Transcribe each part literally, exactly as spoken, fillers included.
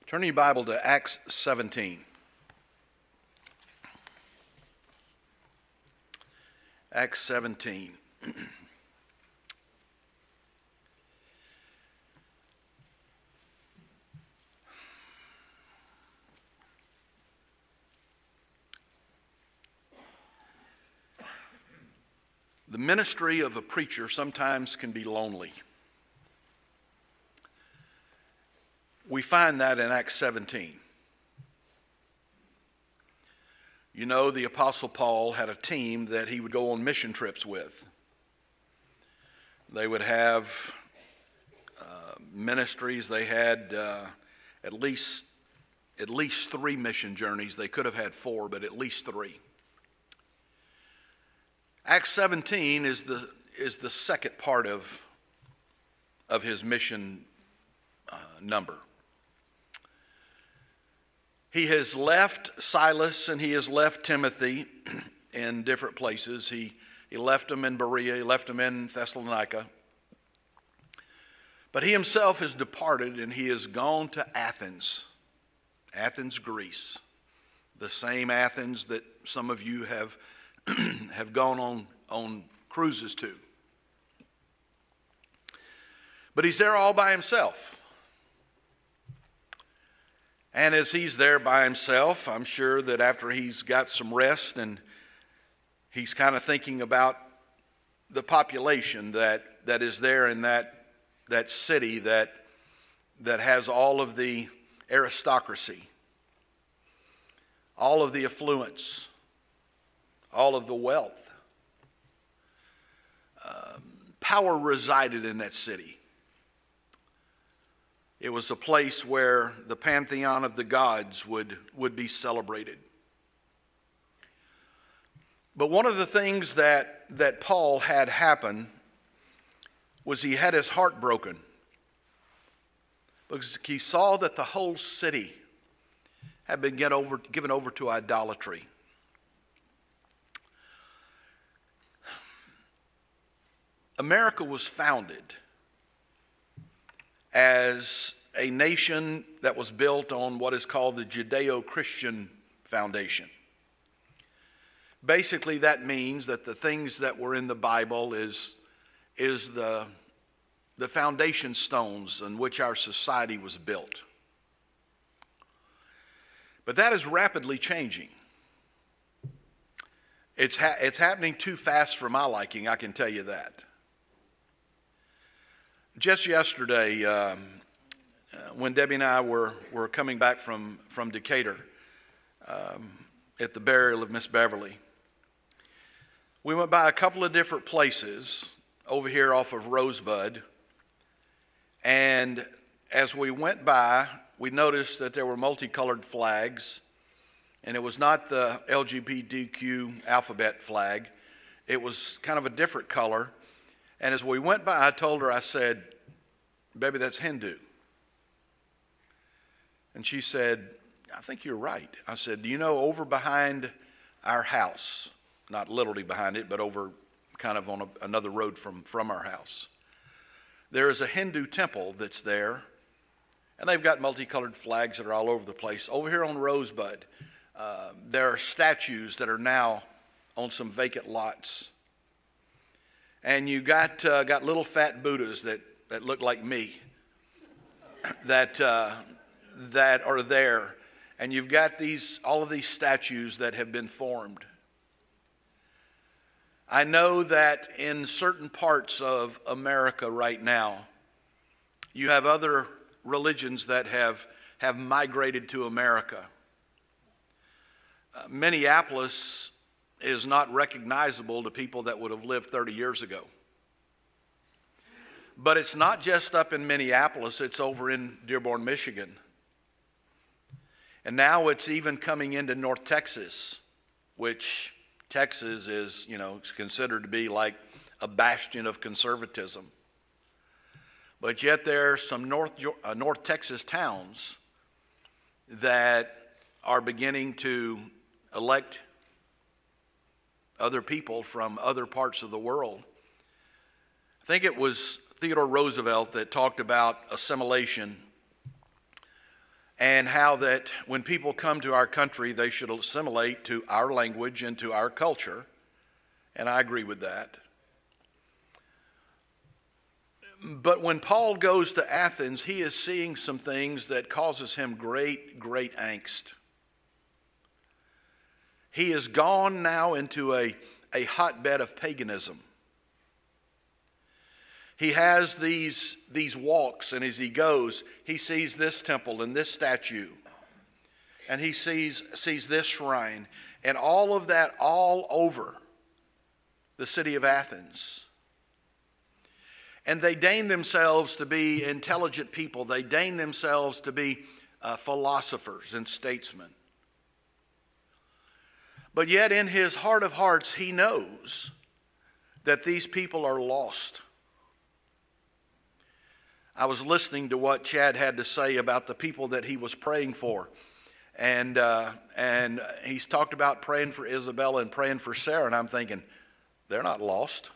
Turn your Bible to Acts seventeen. Acts seventeen. The ministry of a preacher sometimes can be lonely. We find that in Acts seventeen. You know, the Apostle Paul had a team that he would go on mission trips with. They would have uh, ministries. They had uh, at least at least three mission journeys. They could have had four, but at least three. Acts seventeen is the is the second part of of his mission uh, number. He has left Silas and he has left Timothy in different places. He, he left them in Berea, he left them in Thessalonica. But he himself has departed and he has gone to Athens, Athens, Greece. The same Athens that some of you have, have gone on, on cruises to. But he's there all by himself. And as he's there by himself, I'm sure that after he's got some rest and he's kind of thinking about the population that, that is there in that, that city that, that has all of the aristocracy, all of the affluence, all of the wealth. Um, power resided in that city. It was a place where the pantheon of the gods would, would be celebrated. But one of the things that, that Paul had happen was he had his heart broken because he saw that the whole city had been get over, given over to idolatry. America was founded as a nation that was built on what is called the Judeo-Christian foundation. Basically, that means that the things that were in the Bible is, is the, the foundation stones on which our society was built. But that is rapidly changing. It's, ha- it's happening too fast for my liking, I can tell you that. Just yesterday, um, uh, when Debbie and I were, were coming back from, from Decatur um, at the burial of Miss Beverly, we went by a couple of different places over here off of Rosebud, and as we went by, we noticed that there were multicolored flags, and it was not the L G B T Q alphabet flag. It was kind of a different color. And as we went by, I told her, I said, "Baby, that's Hindu." And she said, "I think you're right." I said, "Do you know over behind our house, not literally behind it, but over kind of on a, another road from, from our house, there is a Hindu temple that's there, and they've got multicolored flags that are all over the place. Over here on Rosebud, uh, there are statues that are now on some vacant lots. And you got uh, got little fat Buddhas that, that look like me that uh, that are there, and you've got these all of these statues that have been formed. I know that in certain parts of America right now, you have other religions that have have migrated to America. Uh, Minneapolis is not recognizable to people that would have lived thirty years ago. But it's not just up in Minneapolis, it's over in Dearborn, Michigan. And now it's even coming into North Texas, which Texas is, you know, considered to be like a bastion of conservatism. But yet there are some North, uh, North Texas towns that are beginning to elect other people from other parts of the world. I think it was Theodore Roosevelt that talked about assimilation and how that when people come to our country, they should assimilate to our language and to our culture, and I agree with that. But when Paul goes to Athens, he is seeing some things that causes him great, great angst. He has gone now into a, a hotbed of paganism. He has these, these walks, and as he goes, he sees this temple and this statue, and he sees, sees this shrine, and all of that all over the city of Athens. And they deign themselves to be intelligent people. They deign themselves to be uh, philosophers and statesmen. But yet in his heart of hearts, he knows that these people are lost. I was listening to what Chad had to say about the people that he was praying for. And, uh, and he's talked about praying for Isabella and praying for Sarah. And I'm thinking, they're not lost.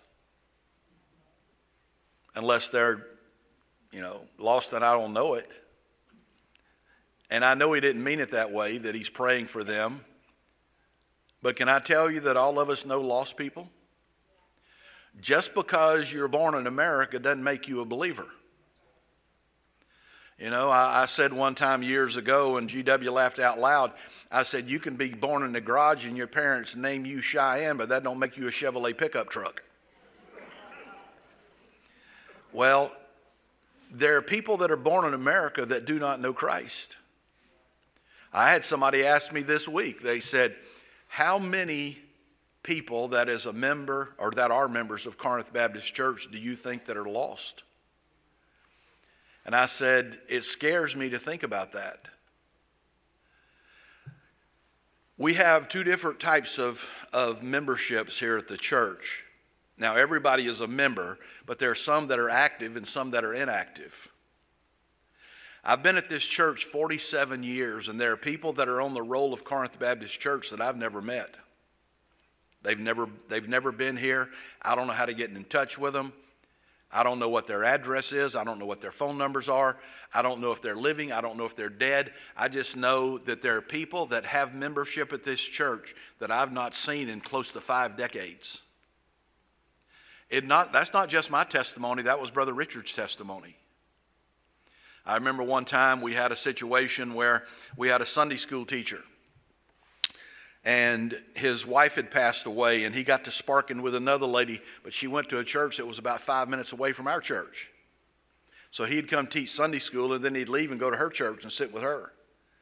Unless they're, you know, lost and I don't know it. And I know he didn't mean it that way, that he's praying for them. But can I tell you that all of us know lost people? Just because you're born in America doesn't make you a believer. You know, I, I said one time years ago, and G W laughed out loud, I said, you can be born in the garage and your parents name you Cheyenne, but that don't make you a Chevrolet pickup truck. Well, there are people that are born in America that do not know Christ. I had somebody ask me this week, they said, how many people that is a member or that are members of Corinth Baptist Church do you think that are lost? And I said, it scares me to think about that. We have two different types of, of memberships here at the church. Now, everybody is a member, but there are some that are active and some that are inactive. I've been at this church forty-seven years, and there are people that are on the roll of Corinth Baptist Church that I've never met. They've never, they've never been here. I don't know how to get in touch with them. I don't know what their address is. I don't know what their phone numbers are. I don't know if they're living. I don't know if they're dead. I just know that there are people that have membership at this church that I've not seen in close to five decades. It not, that's not just my testimony. That was Brother Richard's testimony. I remember one time we had a situation where we had a Sunday school teacher. And his wife had passed away, and he got to sparking with another lady, but she went to a church that was about five minutes away from our church. So he'd come teach Sunday school, and then he'd leave and go to her church and sit with her.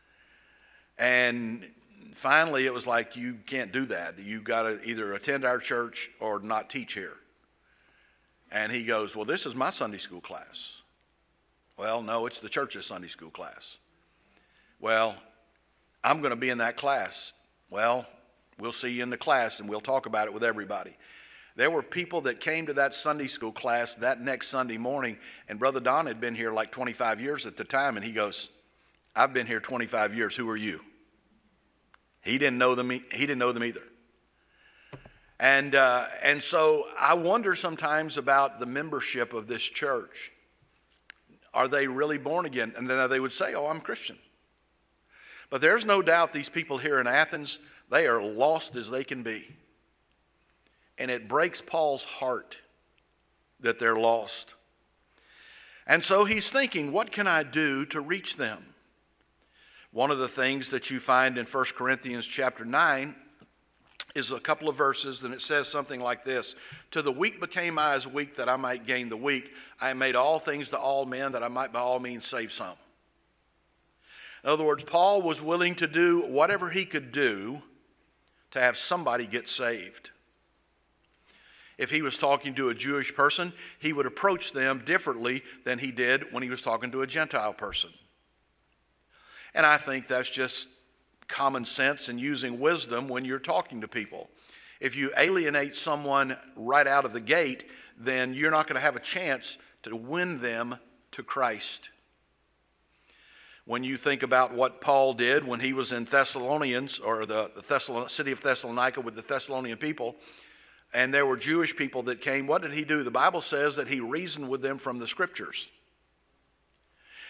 And finally, it was like, you can't do that. You've got to either attend our church or not teach here. And he goes, well, this is my Sunday school class. Well, no, it's the church's Sunday school class. Well, I'm going to be in that class. Well, we'll see you in the class, and we'll talk about it with everybody. There were people that came to that Sunday school class that next Sunday morning, and Brother Don had been here like twenty-five years at the time, and he goes, I've been here twenty-five years. Who are you? He didn't know them. He didn't know them either. And uh, and so I wonder sometimes about the membership of this church. Are they really born again? And then they would say, oh, I'm Christian. But there's no doubt these people here in Athens, they are lost as they can be. And it breaks Paul's heart that they're lost. And so he's thinking, what can I do to reach them? One of the things that you find in First Corinthians chapter nine is a couple of verses, and it says something like this. To the weak became I as weak, that I might gain the weak. I made all things to all men, that I might by all means save some. In other words, Paul was willing to do whatever he could do to have somebody get saved. If he was talking to a Jewish person, he would approach them differently than he did when he was talking to a Gentile person. And I think that's just common sense and using wisdom when you're talking to people. If you alienate someone right out of the gate, then you're not going to have a chance to win them to Christ. When you think about what Paul did when he was in Thessalonians, or the, the Thessalon- city of Thessalonica with the Thessalonian people, and there were Jewish people that came, what did he do? The Bible says that he reasoned with them from the Scriptures.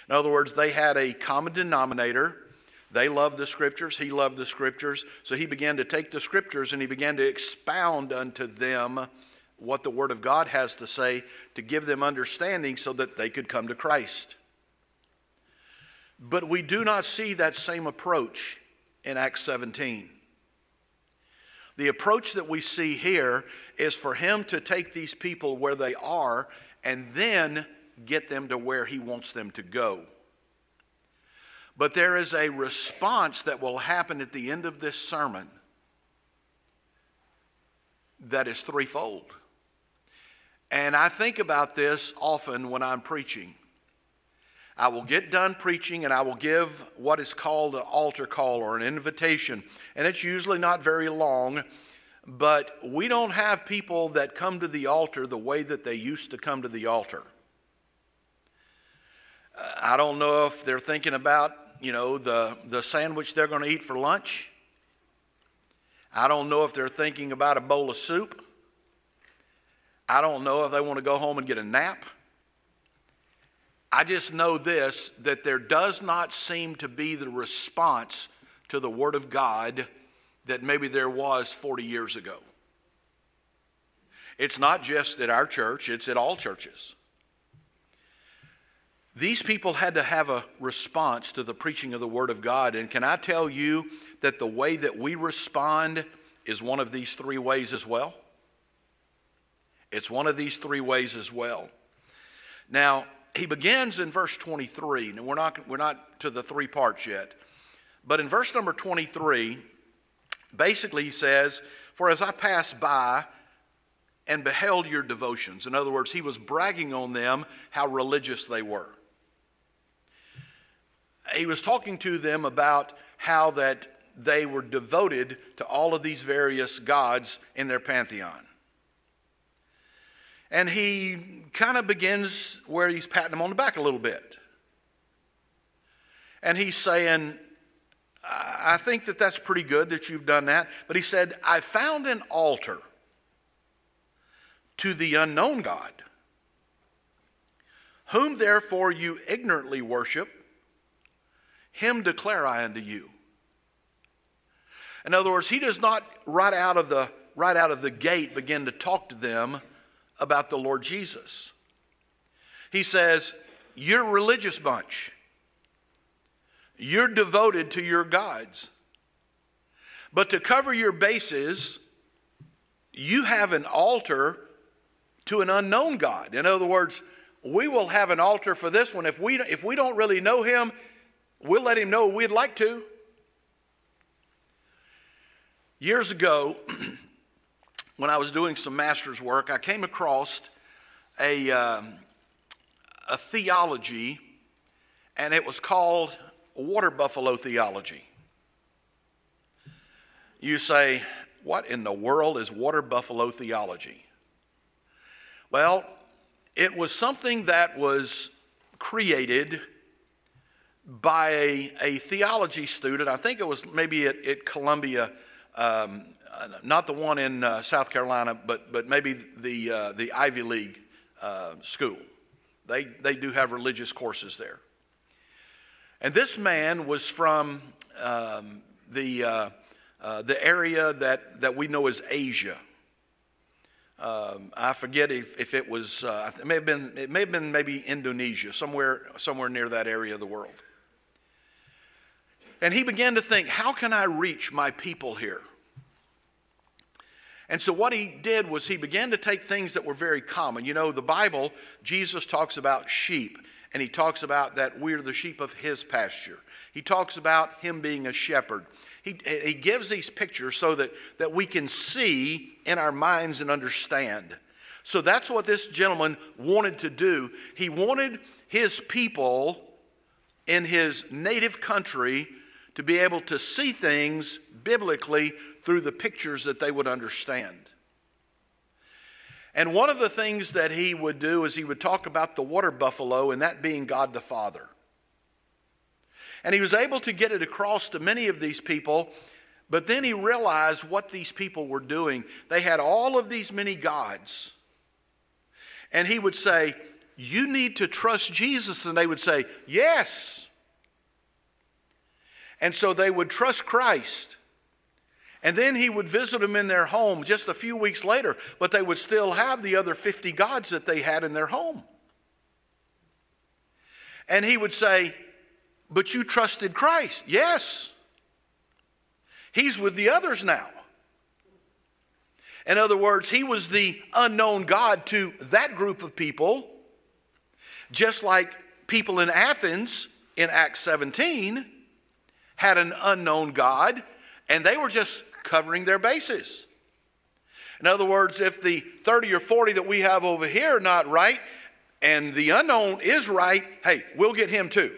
In other words, they had a common denominator. They loved the Scriptures. He loved the Scriptures. So he began to take the Scriptures and he began to expound unto them what the Word of God has to say to give them understanding so that they could come to Christ. But we do not see that same approach in Acts seventeen. The approach that we see here is for him to take these people where they are and then get them to where he wants them to go. But there is a response that will happen at the end of this sermon that is threefold. And I think about this often when I'm preaching. I will get done preaching and I will give what is called an altar call or an invitation. And it's usually not very long, but we don't have people that come to the altar the way that they used to come to the altar. I don't know if they're thinking about, you know, the, the sandwich they're going to eat for lunch. I don't know if they're thinking about a bowl of soup. I don't know if they want to go home and get a nap. I just know this, that there does not seem to be the response to the Word of God that maybe there was forty years ago. It's not just at our church, it's at all churches. These people had to have a response to the preaching of the Word of God. And can I tell you that the way that we respond is one of these three ways as well? It's one of these three ways as well. Now, he begins in verse twenty-three. Now, we're not, we're not to the three parts yet. But in verse number twenty-three, basically he says, "For as I passed by and beheld your devotions." In other words, he was bragging on them how religious they were. He was talking to them about how that they were devoted to all of these various gods in their pantheon. And he kind of begins where he's patting them on the back a little bit. And he's saying, I think that that's pretty good that you've done that. But he said, "I found an altar to the unknown God, whom therefore you ignorantly worship, him declare I unto you." In other words, he does not right out of the, right out of the gate begin to talk to them about the Lord Jesus. He says, you're a religious bunch. You're devoted to your gods. But to cover your bases, you have an altar to an unknown God. In other words, we will have an altar for this one. If we, if we don't really know him, we'll let him know we'd like to. Years ago, when I was doing some master's work, I came across a, um, a theology, and it was called water buffalo theology. You say, what in the world is water buffalo theology? Well, it was something that was created by a, a theology student. I think it was maybe at, at Columbia, um, not the one in uh, South Carolina, but but maybe the uh, the Ivy League uh, school. They they do have religious courses there. And this man was from um, the uh, uh, the area that that we know as Asia. Um, I forget if, if it was uh, it may have been it may have been maybe Indonesia, somewhere somewhere near that area of the world. And he began to think, how can I reach my people here? And so what he did was he began to take things that were very common. You know, the Bible, Jesus talks about sheep, and he talks about that we're the sheep of his pasture. He talks about him being a shepherd. He, he gives these pictures so that, that we can see in our minds and understand. So that's what this gentleman wanted to do. He wanted his people in his native country to be able to see things biblically through the pictures that they would understand. And one of the things that he would do is he would talk about the water buffalo, and that being God the Father. And he was able to get it across to many of these people, but then he realized what these people were doing. They had all of these many gods. And he would say, you need to trust Jesus. And they would say, yes. And so they would trust Christ. And then he would visit them in their home just a few weeks later, but they would still have the other fifty gods that they had in their home. And he would say, but you trusted Christ. Yes. He's with the others now. In other words, he was the unknown God to that group of people, just like people in Athens in Acts seventeen had an unknown God, and they were just covering their bases. In other words, if the thirty or forty that we have over here are not right, and the unknown is right, hey, we'll get him too.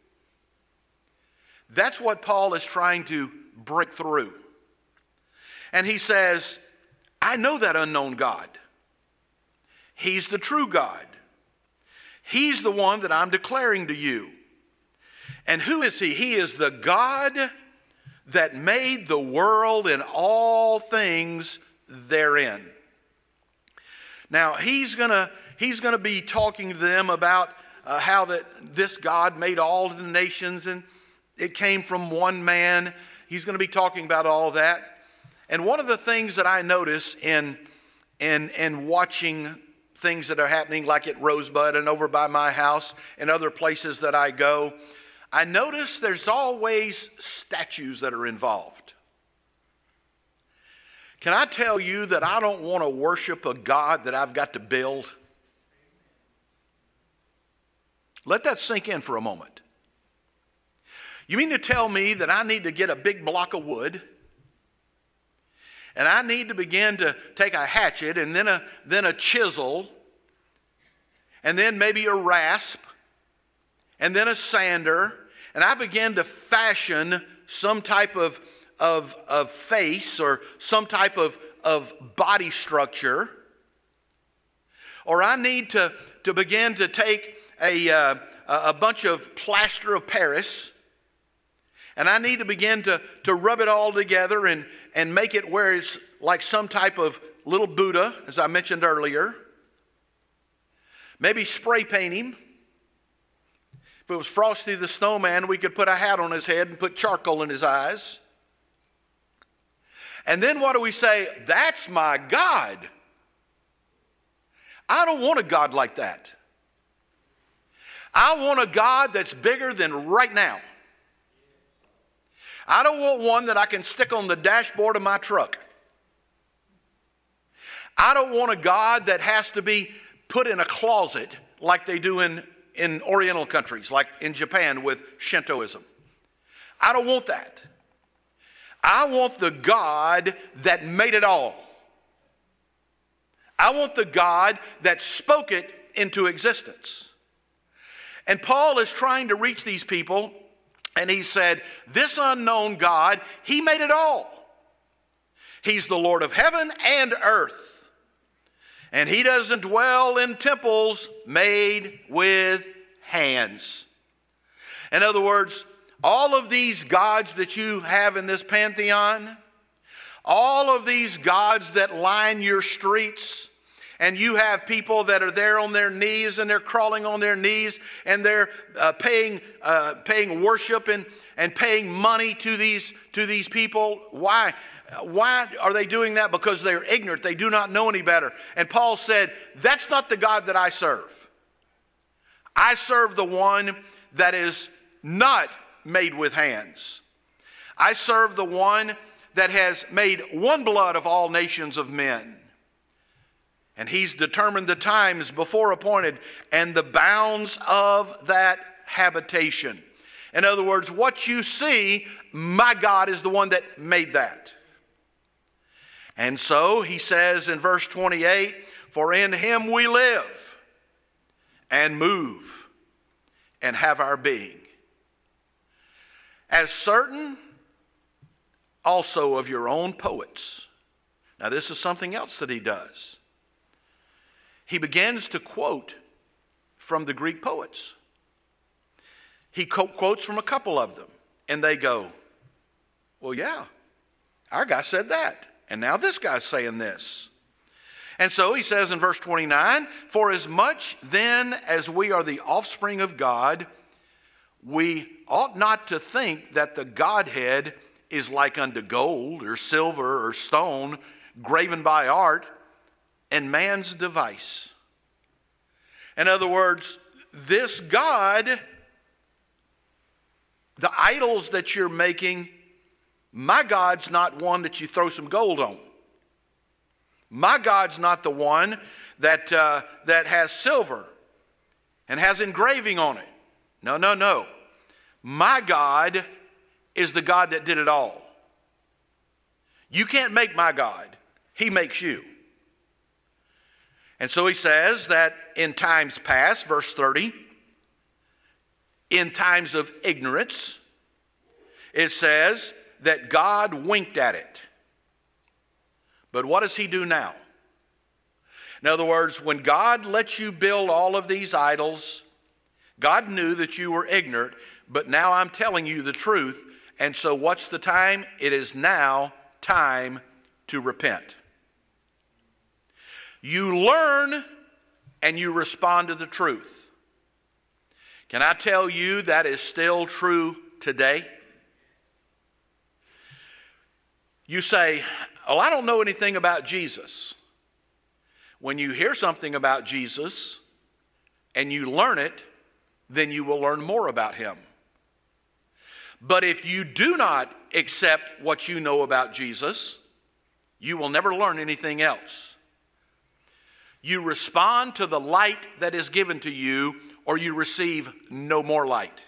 That's what Paul is trying to break through. And he says, I know that unknown God. He's the true God. He's the one that I'm declaring to you. And who is he? He is the God that made the world and all things therein. Now, he's going to he's going to be talking to them about uh, how that this God made all the nations and it came from one man. He's going to be talking about all that. And one of the things that I notice in, in, in watching things that are happening like at Rosebud and over by my house and other places that I go, I notice there's always statues that are involved. Can I tell you that I don't want to worship a God that I've got to build? Let that sink in for a moment. You mean to tell me that I need to get a big block of wood and I need to begin to take a hatchet and then a, then a chisel and then maybe a rasp and then a sander, and I begin to fashion some type of, of, of face or some type of, of body structure? Or I need to, to begin to take a, uh, a bunch of plaster of Paris, and I need to begin to, to rub it all together and, and make it where it's like some type of little Buddha, as I mentioned earlier. Maybe spray paint him. If it was Frosty the Snowman, we could put a hat on his head and put charcoal in his eyes. And then what do we say? That's my God. I don't want a God like that. I want a God that's bigger than right now. I don't want one that I can stick on the dashboard of my truck. I don't want a God that has to be put in a closet like they do in, in Oriental countries, like in Japan with Shintoism. I don't want that. I want the God that made it all. I want the God that spoke it into existence. And Paul is trying to reach these people, and he said, this unknown God, he made it all. He's the Lord of heaven and earth. And he doesn't dwell in temples made with hands. In other words, all of these gods that you have in this pantheon, all of these gods that line your streets, and you have people that are there on their knees and they're crawling on their knees and they're uh, paying uh, paying worship and, and paying money to these to these people. Why? Why are they doing that? Because they're ignorant. They do not know any better. And Paul said, that's not the God that I serve. I serve the one that is not made with hands. I serve the one that has made one blood of all nations of men. And he's determined the times before appointed and the bounds of that habitation. In other words, what you see, my God is the one that made that. And so he says in verse twenty-eight, for in him we live and move and have our being. As certain also of your own poets. Now this is something else that he does. He begins to quote from the Greek poets. He quotes from a couple of them. And they go, well, yeah, our guy said that. And now this guy's saying this. And so he says in verse twenty-nine, for as much then as we are the offspring of God, we ought not to think that the Godhead is like unto gold or silver or stone, graven by art and man's device. In other words, this God, the idols that you're making, my God's not one that you throw some gold on. My God's not the one that, uh, that has silver and has engraving on it. No, no, no. My God is the God that did it all. You can't make my God. He makes you. And so he says that in times past, verse thirty, in times of ignorance, it says that God winked at it. But what does he do now? In other words, when God lets you build all of these idols, God knew that you were ignorant, but now I'm telling you the truth. And so what's the time? It is now time to repent. You learn and you respond to the truth. Can I tell you that is still true today? You say, oh, I don't know anything about Jesus. When you hear something about Jesus and you learn it, then you will learn more about him. But if you do not accept what you know about Jesus, you will never learn anything else. You respond to the light that is given to you, or you receive no more light.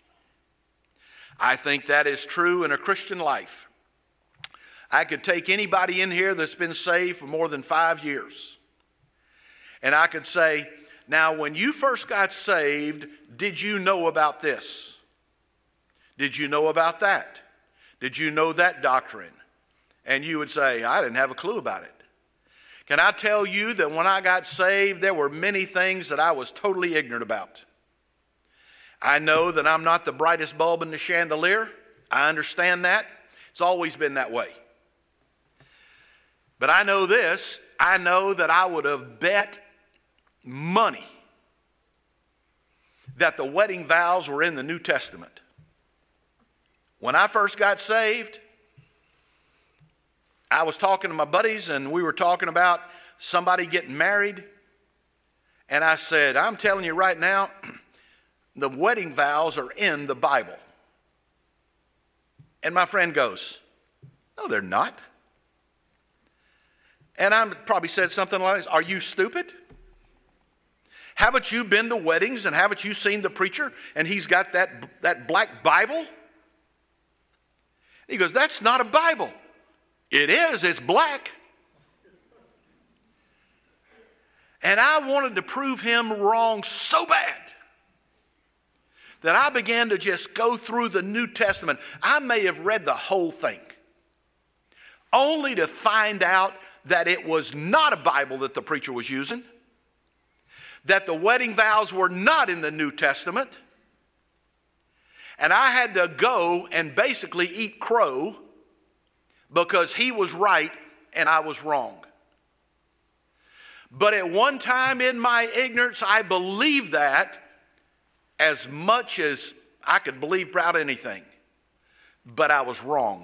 I think that is true in a Christian life. I could take anybody in here that's been saved for more than five years, and I could say, now when you first got saved, did you know about this? Did you know about that? Did you know that doctrine? And you would say, I didn't have a clue about it. Can I tell you that when I got saved, there were many things that I was totally ignorant about. I know that I'm not the brightest bulb in the chandelier. I understand that. It's always been that way. But I know this. I know that I would have bet money that the wedding vows were in the New Testament. When I first got saved, I was talking to my buddies and we were talking about somebody getting married. And I said, I'm telling you right now, the wedding vows are in the Bible. And my friend goes, no, they're not. And I probably said something like this, are you stupid? Haven't you been to weddings and haven't you seen the preacher and he's got that, that black Bible? He goes, that's not a Bible. It is, it's black. And I wanted to prove him wrong so bad that I began to just go through the New Testament. I may have read the whole thing, only to find out that it was not a Bible that the preacher was using, that the wedding vows were not in the New Testament, and I had to go and basically eat crow because he was right and I was wrong. But at one time in my ignorance, I believed that as much as I could believe about anything. But I was wrong.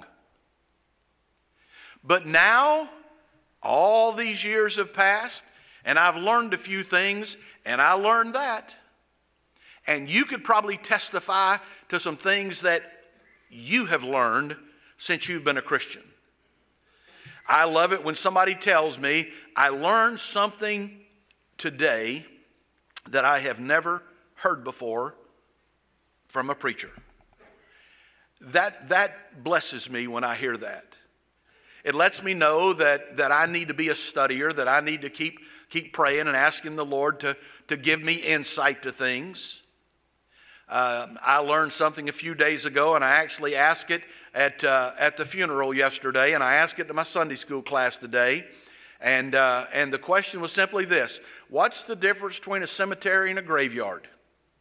But now, all these years have passed, and I've learned a few things, and I learned that. And you could probably testify to some things that you have learned since you've been a Christian. I love it when somebody tells me, I learned something today that I have never heard before from a preacher. That, that blesses me when I hear that. It lets me know that, that I need to be a studier, that I need to keep, keep praying and asking the Lord to, to give me insight to things. Uh, I learned something a few days ago, and I actually asked it at uh, at the funeral yesterday, and I asked it to my Sunday school class today. And uh, and the question was simply this: what's the difference between a cemetery and a graveyard?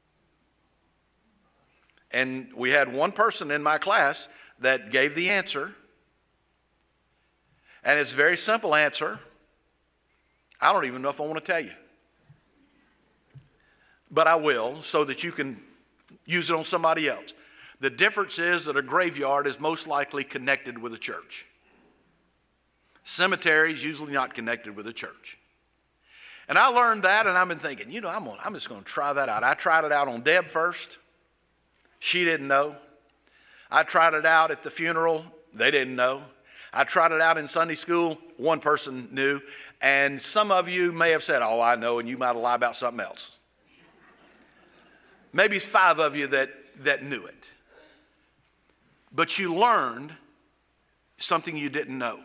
And we had one person in my class that gave the answer, and it's a very simple answer. I don't even know if I want to tell you. But I will, so that you can use it on somebody else. The difference is that a graveyard is most likely connected with a church. Cemetery is usually not connected with a church. And I learned that, and I've been thinking, you know, I'm, gonna, I'm just going to try that out. I tried it out on Deb first. She didn't know. I tried it out at the funeral. They didn't know. I tried it out in Sunday school. One person knew. And some of you may have said, oh, I know, and you might have lied about something else. Maybe it's five of you that, that knew it. But you learned something you didn't know.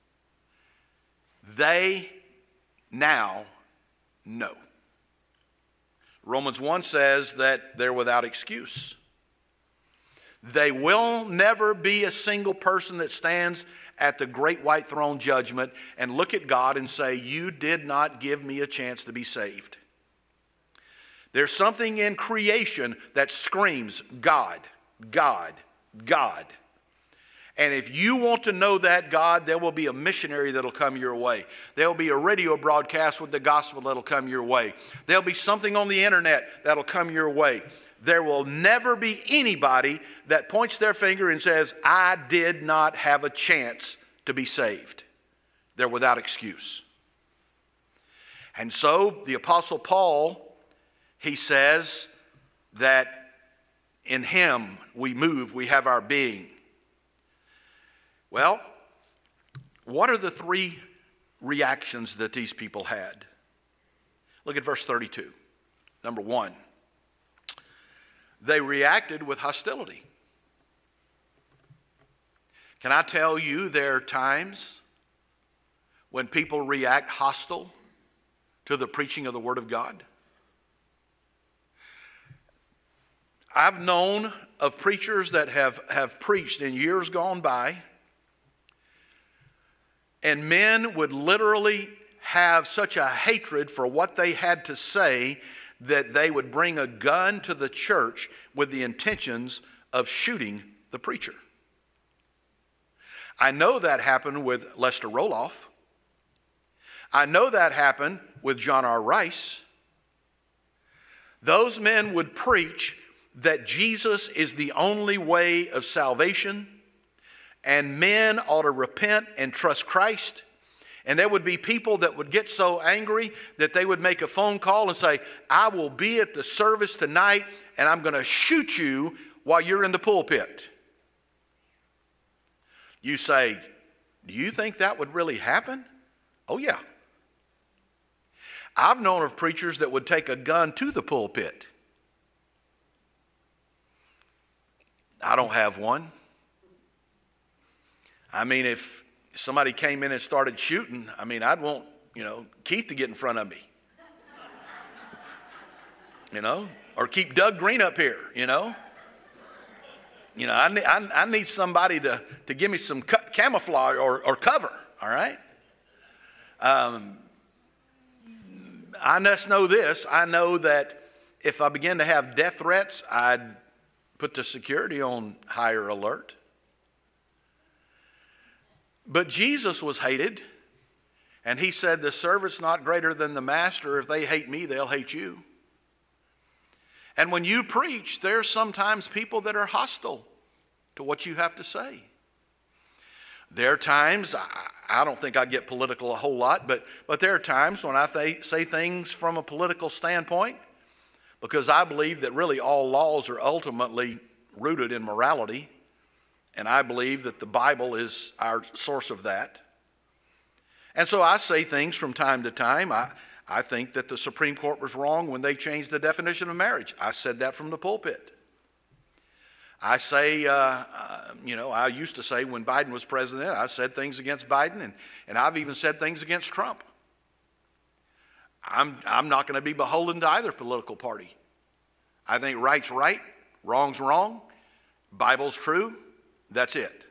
They now know. Romans one says that they're without excuse. They will never be a single person that stands at the great white throne judgment and look at God and say, you did not give me a chance to be saved. There's something in creation that screams, God, God, God. And if you want to know that God, there will be a missionary that'll come your way. There will be a radio broadcast with the gospel that'll come your way. There'll be something on the internet that'll come your way. There will never be anybody that points their finger and says, I did not have a chance to be saved. They're without excuse. And so the Apostle Paul, he says that in him we move, we have our being. Well, what are the three reactions that these people had? Look at verse thirty-two. Number one, they reacted with hostility. Can I tell you there are times when people react hostile to the preaching of the Word of God? I've known of preachers that have, have preached in years gone by, and men would literally have such a hatred for what they had to say that they would bring a gun to the church with the intentions of shooting the preacher. I know that happened with Lester Roloff. I know that happened with John R. Rice. Those men would preach that Jesus is the only way of salvation, and men ought to repent and trust Christ. And there would be people that would get so angry that they would make a phone call and say, I will be at the service tonight and I'm going to shoot you while you're in the pulpit. You say, do you think that would really happen? Oh, yeah. I've known of preachers that would take a gun to the pulpit. I don't have one. I mean, if somebody came in and started shooting, I mean, I'd want, you know, Keith to get in front of me. You know, or keep Doug Green up here, you know. You know, I need, I, I need somebody to, to give me some camouflage or, or cover, all right? Um, I just know this. I know that if I begin to have death threats, I'd put the security on higher alert. But Jesus was hated, and he said, the servant's not greater than the master. If they hate me, they'll hate you. And when you preach, there's sometimes people that are hostile to what you have to say. There are times, I, I don't think I get political a whole lot, but, but there are times when I th- say things from a political standpoint, because I believe that really all laws are ultimately rooted in morality. And I believe that the Bible is our source of that. And so I say things from time to time. I, I think that the Supreme Court was wrong when they changed the definition of marriage. I said that from the pulpit. I say, uh, uh, you know, I used to say when Biden was president, I said things against Biden, and, and I've even said things against Trump. I'm, I'm not going to be beholden to either political party. I think right's right, wrong's wrong, Bible's true. That's it.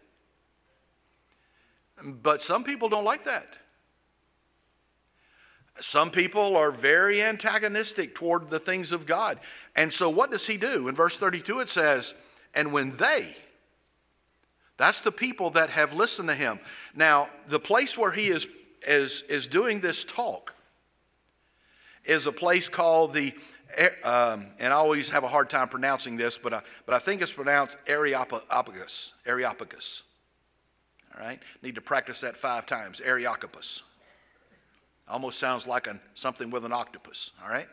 But some people don't like that. Some people are very antagonistic toward the things of God. And so what does he do? In verse thirty-two it says, and when they, that's the people that have listened to him. Now, the place where he is, is, is doing this talk is a place called the, um, and I always have a hard time pronouncing this, but I, but I think it's pronounced Areopagus. Areopagus. All right? Need to practice that five times. Areopagus. Almost sounds like a, something with an octopus. All right?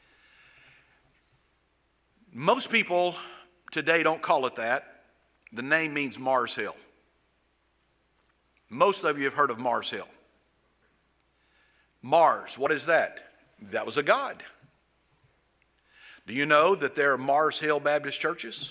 Most people today don't call it that. The name means Mars Hill. Most of you have heard of Mars Hill. Mars, what is that? That was a god. Do you know that there are Mars Hill Baptist churches?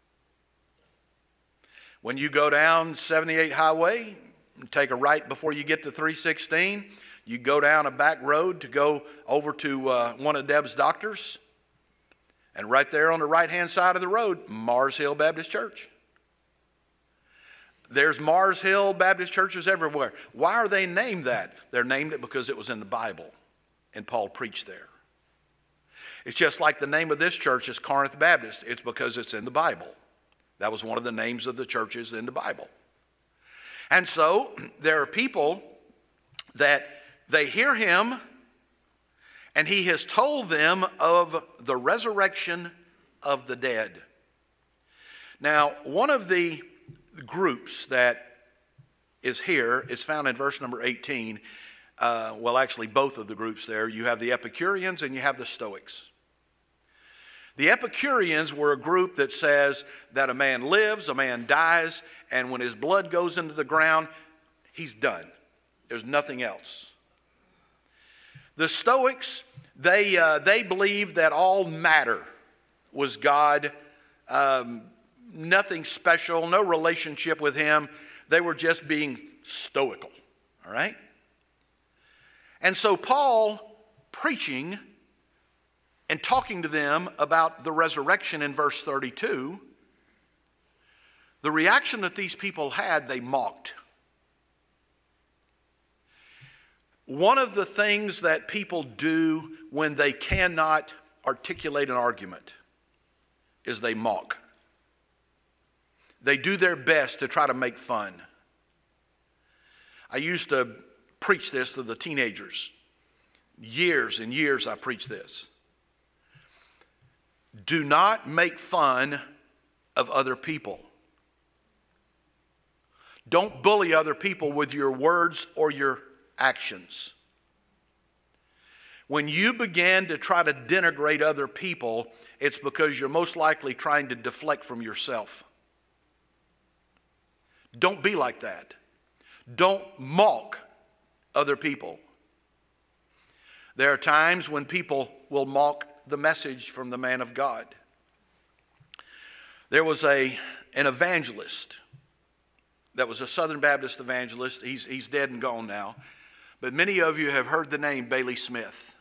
When you go down seventy-eight Highway, take a right before you get to three sixteen, you go down a back road to go over to uh, one of Deb's doctors, and right there on the right-hand side of the road, Mars Hill Baptist Church. There's Mars Hill Baptist churches everywhere. Why are they named that? They're named it because it was in the Bible, and Paul preached there. It's just like the name of this church is Corinth Baptist. It's because it's in the Bible. That was one of the names of the churches in the Bible. And so there are people that they hear him, and he has told them of the resurrection of the dead. Now, one of the groups that is here is found in verse number eighteen. Uh, well, actually, both of the groups there. You have the Epicureans and you have the Stoics. The Epicureans were a group that says that a man lives, a man dies, and when his blood goes into the ground, he's done. There's nothing else. The Stoics, they, uh, they believed that all matter was God, um, nothing special, no relationship with him. They were just being stoical, all right? And so Paul, preaching and talking to them about the resurrection in verse thirty-two, the reaction that these people had, they mocked. One of the things that people do when they cannot articulate an argument is they mock. They do their best to try to make fun. I used to preach this to the teenagers. Years and years I preached this. Do not make fun of other people. Don't bully other people with your words or your actions. When you begin to try to denigrate other people, it's because you're most likely trying to deflect from yourself. Don't be like that. Don't mock other people. There are times when people will mock the message from the man of God. There was a, an evangelist that was a Southern Baptist evangelist. He's, he's dead and gone now. But many of you have heard the name Bailey Smith.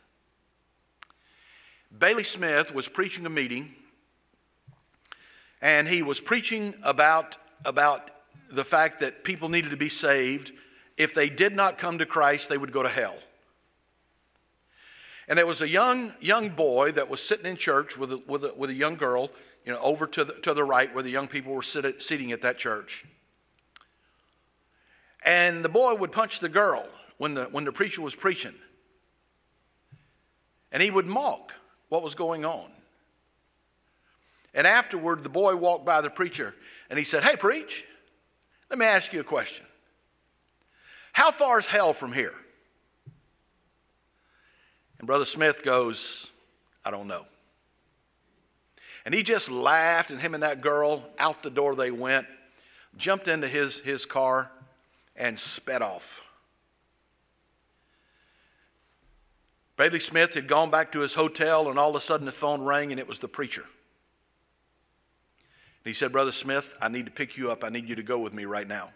Bailey Smith was preaching a meeting, and he was preaching about, about the fact that people needed to be saved. If they did not come to Christ, they would go to hell. And there was a young young boy that was sitting in church with a, with a, with a young girl, you know, over to the, to the right where the young people were sit, sitting at that church. And the boy would punch the girl when the, when the preacher was preaching. And he would mock what was going on. And afterward, the boy walked by the preacher and he said, "Hey, preach, let me ask you a question. How far is hell from here?" And Brother Smith goes, "I don't know." And he just laughed, and him and that girl, out the door they went, jumped into his, his car, and sped off. Bailey Smith had gone back to his hotel, and all of a sudden the phone rang, and it was the preacher. And he said, "Brother Smith, I need to pick you up. I need you to go with me right now."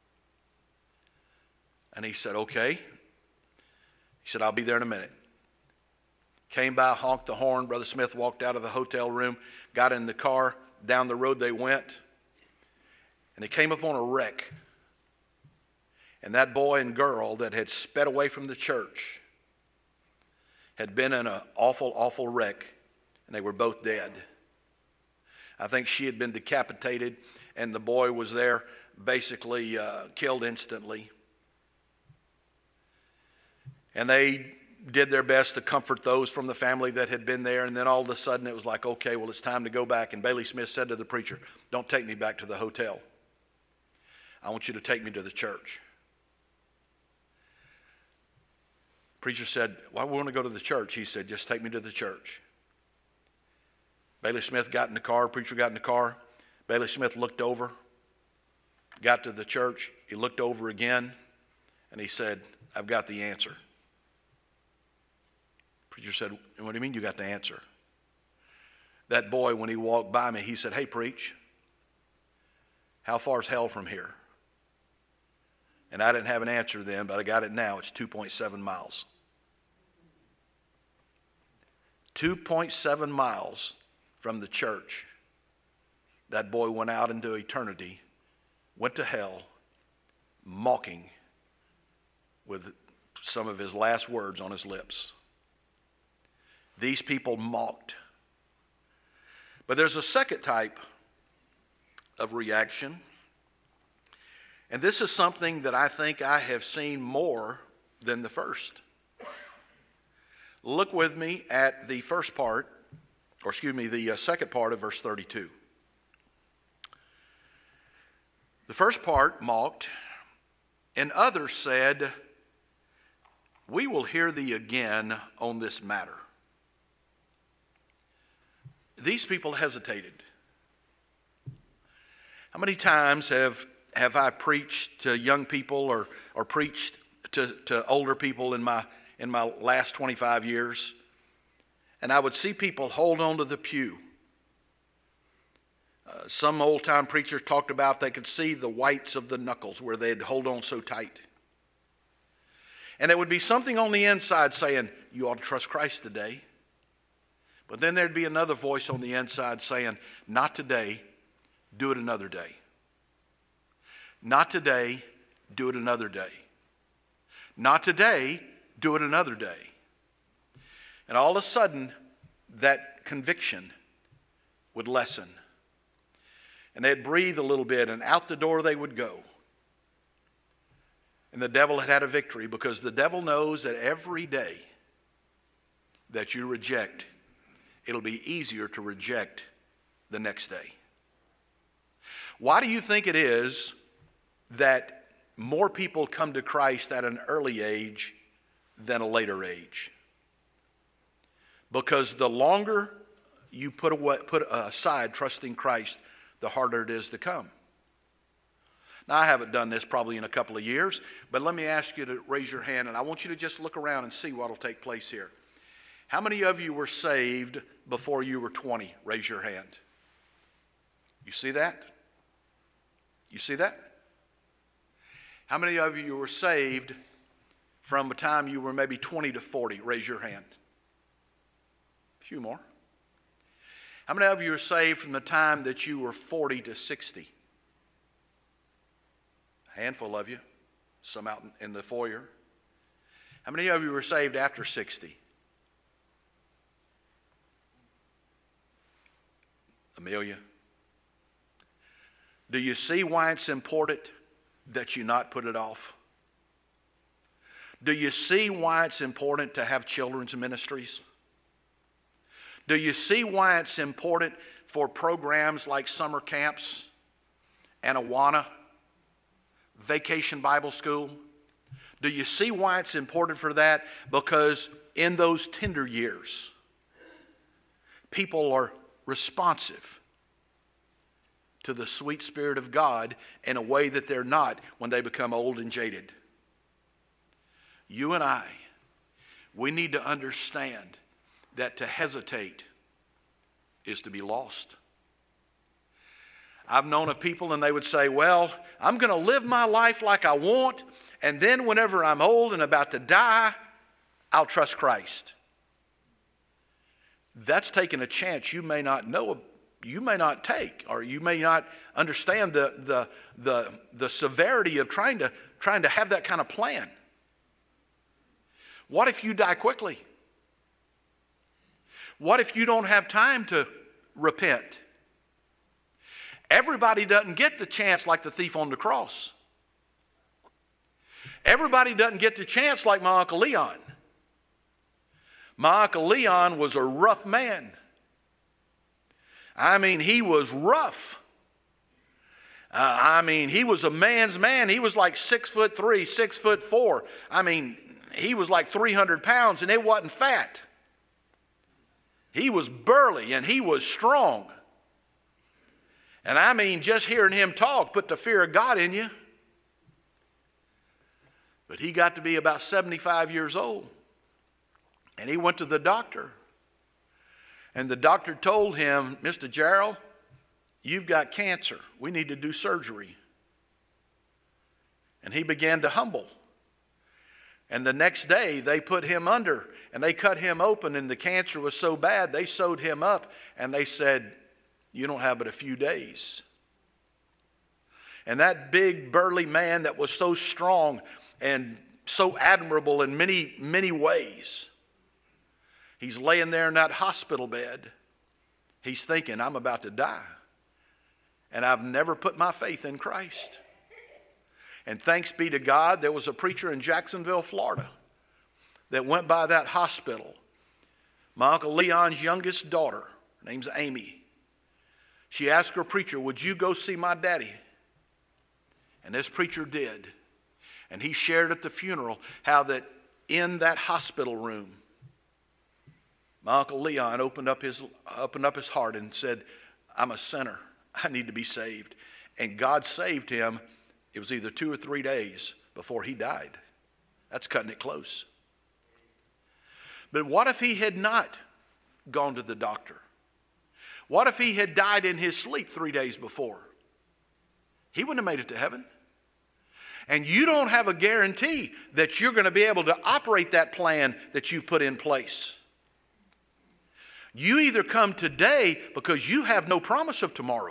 And he said, "Okay." He said, "I'll be there in a minute." Came by, honked the horn. Brother Smith walked out of the hotel room, got in the car, down the road they went, and they came upon a wreck. And that boy and girl that had sped away from the church had been in an awful, awful wreck, and they were both dead. I think she had been decapitated, and the boy was there basically uh, killed instantly. And they did their best to comfort those from the family that had been there. And then all of a sudden it was like, okay, well, it's time to go back. And Bailey Smith said to the preacher, don't take me back to the hotel. I want you to take me to the church. Preacher said, why do we want to go to the church? He said, just take me to the church. Bailey Smith got in the car. Preacher got in the car. Bailey Smith looked over, got to the church. He looked over again, and he said, I've got the answer. Preacher said, what do you mean you got the answer? That boy, when he walked by me, he said, hey, preach, how far is hell from here? And I didn't have an answer then, but I got it now. It's two point seven miles. two point seven miles from the church. That boy went out into eternity, went to hell, mocking with some of his last words on his lips. These people mocked. But there's a second type of reaction. And this is something that I think I have seen more than the first. Look with me at the first part, or excuse me, the uh, second part of verse thirty-two. The first part mocked, and others said, we will hear thee again on this matter. These people hesitated. How many times have, have I preached to young people or, or preached to, to older people in my, in my last twenty-five years? And I would see people hold on to the pew. Uh, some old-time preachers talked about they could see the whites of the knuckles where they'd hold on so tight. And there would be something on the inside saying, you ought to trust Christ today. But then there'd be another voice on the inside saying, not today, do it another day. Not today, do it another day. Not today, do it another day. And all of a sudden, that conviction would lessen. And they'd breathe a little bit, and out the door they would go. And the devil had had a victory, because the devil knows that every day that you reject, it'll be easier to reject the next day. Why do you think it is that more people come to Christ at an early age than a later age? Because the longer you put away, put aside trusting Christ, the harder it is to come. Now, I haven't done this probably in a couple of years, but let me ask you to raise your hand, and I want you to just look around and see what will take place here. How many of you were saved before you were twenty? Raise your hand. You see that? You see that? How many of you were saved from the time you were maybe twenty to forty? Raise your hand. A few more. How many of you were saved from the time that you were forty to sixty? A handful of you. Some out in the foyer. How many of you were saved after sixty? Amelia. Do you see why it's important that you not put it off? Do you see why it's important to have children's ministries? Do you see why it's important for programs like summer camps and Awana, Vacation Bible School? Do you see why it's important for that? Because in those tender years, people are responsive to the sweet Spirit of God in a way that they're not when they become old and jaded. You and I, we need to understand that to hesitate is to be lost. I've known of people and they would say, well, I'm going to live my life like I want, and then whenever I'm old and about to die, I'll trust Christ. That's taking a chance you may not know, you may not take, or you may not understand the, the, the, the severity of trying to, trying to have that kind of plan. What if you die quickly? What if you don't have time to repent? Everybody doesn't get the chance like the thief on the cross. Everybody doesn't get the chance like my Uncle Leon. My Uncle Leon was a rough man. I mean, he was rough. Uh, I mean, he was a man's man. He was like six foot three, six foot four. I mean, he was like three hundred pounds, and it wasn't fat. He was burly, and he was strong. And I mean, just hearing him talk put the fear of God in you. But he got to be about seventy-five years old. And he went to the doctor. And the doctor told him, Mister Gerald, you've got cancer. We need to do surgery. And he began to humble. And the next day, they put him under, and they cut him open, and the cancer was so bad, they sewed him up, and they said, you don't have but a few days. And that big, burly man that was so strong and so admirable in many, many ways, he's laying there in that hospital bed. He's thinking, I'm about to die. And I've never put my faith in Christ. And thanks be to God, there was a preacher in Jacksonville, Florida, that went by that hospital. My Uncle Leon's youngest daughter, her name's Amy. She asked her preacher, would you go see my daddy? And this preacher did. And he shared at the funeral how that in that hospital room, my Uncle Leon opened up his, opened up his heart and said, I'm a sinner. I need to be saved. And God saved him. It was either two or three days before he died. That's cutting it close. But what if he had not gone to the doctor? What if he had died in his sleep three days before? He wouldn't have made it to heaven. And you don't have a guarantee that you're going to be able to operate that plan that you've put in place. You either come today because you have no promise of tomorrow.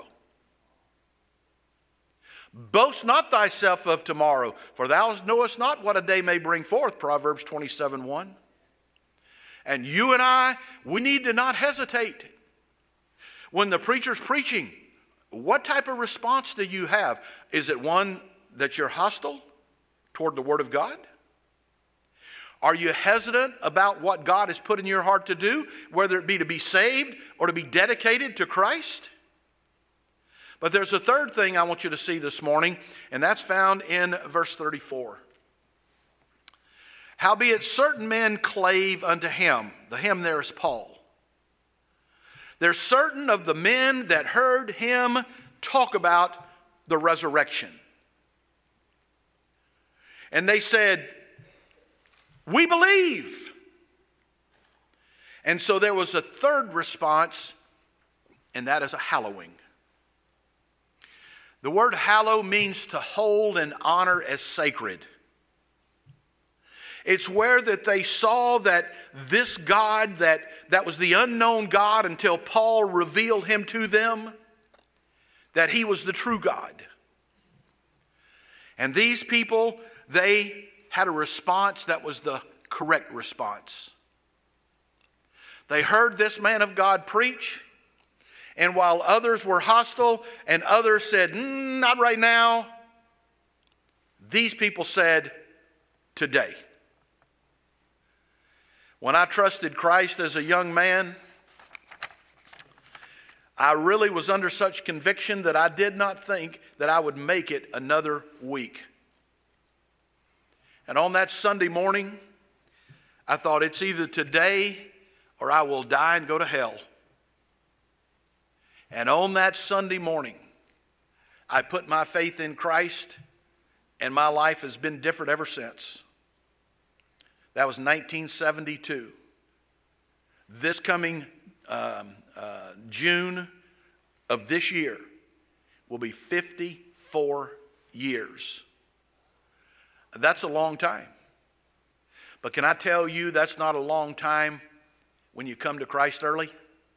Boast not thyself of tomorrow, for thou knowest not what a day may bring forth, Proverbs twenty-seven one. And you and I, we need to not hesitate. When the preacher's preaching, what type of response do you have? Is it one that you're hostile toward the Word of God? Are you hesitant about what God has put in your heart to do, whether it be to be saved or to be dedicated to Christ? But there's a third thing I want you to see this morning, and that's found in verse thirty-four. Howbeit certain men clave unto him. The him there is Paul. There's certain of the men that heard him talk about the resurrection. And they said, we believe. And so there was a third response, and that is a hallowing. The word hallow means to hold and honor as sacred. It's where that they saw that this God, that, that was the unknown God until Paul revealed him to them, that he was the true God. And these people, they had a response that was the correct response. They heard this man of God preach, and while others were hostile and others said, mm, not right now, these people said, today. When I trusted Christ as a young man, I really was under such conviction that I did not think that I would make it another week. And on that Sunday morning, I thought it's either today or I will die and go to hell. And on that Sunday morning, I put my faith in Christ, and my life has been different ever since. That was nineteen seventy-two. This coming um, uh, June of this year will be fifty-four years. That's a long time. But can I tell you that's not a long time when you come to Christ early?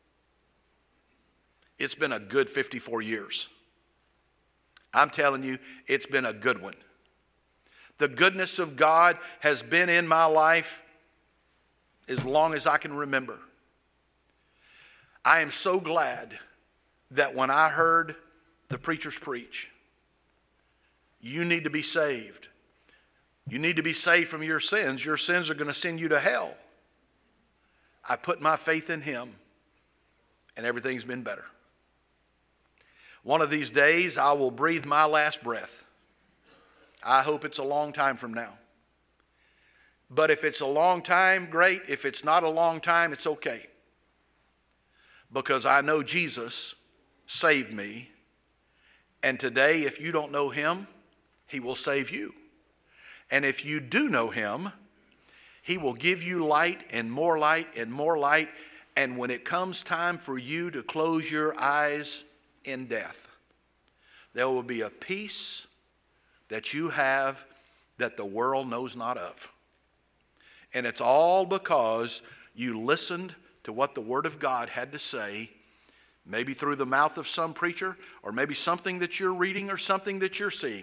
It's been a good fifty-four years. I'm telling you, it's been a good one. The goodness of God has been in my life as long as I can remember. I am so glad that when I heard the preachers preach, you need to be saved. You need to be saved from your sins. Your sins are going to send you to hell. I put my faith in him, and everything's been better. One of these days, I will breathe my last breath. I hope it's a long time from now. But if it's a long time, great. If it's not a long time, it's okay. Because I know Jesus saved me. And today, if you don't know him, he will save you. And if you do know him, he will give you light and more light and more light. And when it comes time for you to close your eyes in death, there will be a peace that you have that the world knows not of. And it's all because you listened to what the Word of God had to say, maybe through the mouth of some preacher, or maybe something that you're reading or something that you're seeing.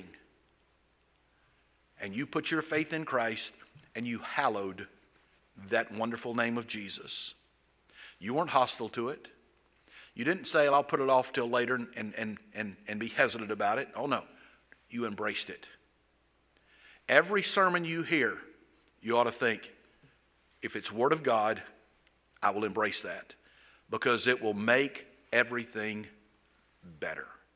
And you put your faith in Christ, and you hallowed that wonderful name of Jesus. You weren't hostile to it. You didn't say, I'll put it off till later and, and, and, and be hesitant about it. Oh no, you embraced it. Every sermon you hear, you ought to think, if it's Word of God, I will embrace that, because it will make everything better.